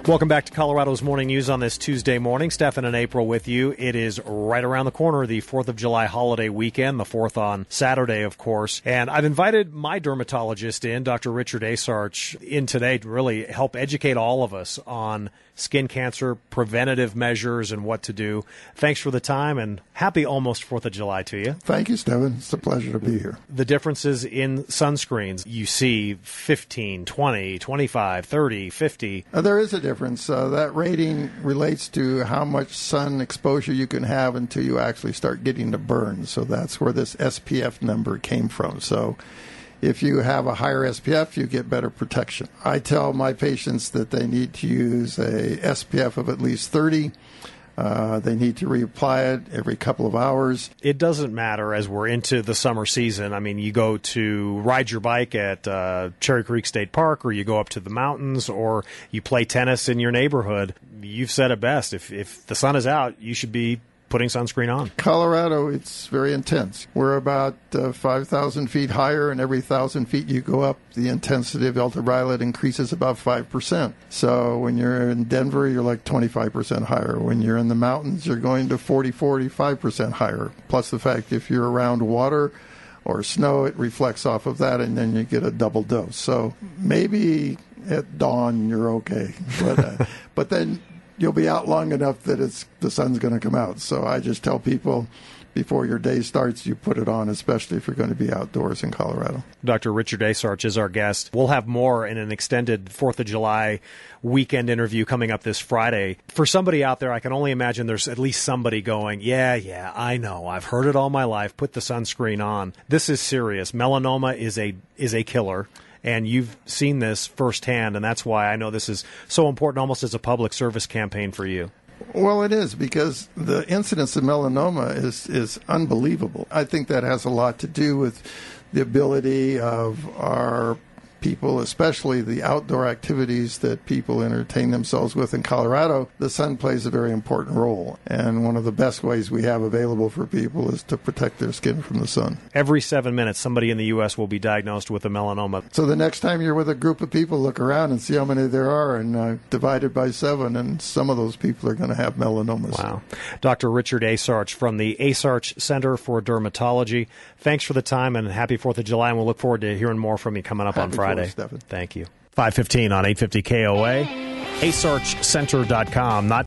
Welcome back to Colorado's Morning News on this Tuesday morning. Stefan and April with you. It is right around the corner, the 4th of July holiday weekend, the 4th on Saturday, of course. And I've invited my dermatologist in, Dr. Richard Asarch, in today to really help educate all of us on skin cancer, preventative measures, and what to do. Thanks for the time, and happy almost 4th of July to you. Thank you, Stephen. It's a pleasure to be here. The differences in sunscreens, you see 15, 20, 25, 30, 50. There is a difference. That rating relates to how much sun exposure you can have until you actually start getting the burn. So that's where this SPF number came from. So if you have a higher SPF, you get better protection. I tell my patients that they need to use a SPF of at least 30. They need to reapply it every couple of hours. It doesn't matter as we're into the summer season. I mean, you go to ride your bike at Cherry Creek State Park, or you go up to the mountains, or you play tennis in your neighborhood. You've said it best. If the sun is out, you should be putting sunscreen on. Colorado, it's very intense. We're about 5,000 feet higher, and every 1,000 feet you go up, the intensity of ultraviolet increases about 5%. So when you're in Denver, you're like 25% higher. When you're in the mountains, you're going to 45% higher. Plus the fact if you're around water or snow, it reflects off of that, and then you get a double dose. So maybe at dawn, you're okay. But then you'll be out long enough that the sun's going to come out. So I just tell people before your day starts, you put it on, especially if you're going to be outdoors in Colorado. Dr. Richard Asarch is our guest. We'll have more in an extended 4th of July weekend interview coming up this Friday. For somebody out there, I can only imagine there's at least somebody going, yeah, I know. I've heard it all my life. Put the sunscreen on. This is serious. Melanoma is a killer. And you've seen this firsthand, and that's why I know this is so important, almost as a public service campaign for you. Well, it is, because the incidence of melanoma is unbelievable. I think that has a lot to do with the ability of our people, especially the outdoor activities that people entertain themselves with in Colorado. The sun plays a very important role, and one of the best ways we have available for people is to protect their skin from the sun. Every 7 minutes, somebody in the U.S. will be diagnosed with a melanoma. So the next time you're with a group of people, look around and see how many there are, and divide it by 7, and some of those people are going to have melanomas. Wow. Dr. Richard Asarch from the Asarch Center for Dermatology. Thanks for the time, and happy 4th of July, and we'll look forward to hearing more from you coming up on Friday. Stephen. Thank you. 5:15 on 850 KOA. AsarchCenter.com. Not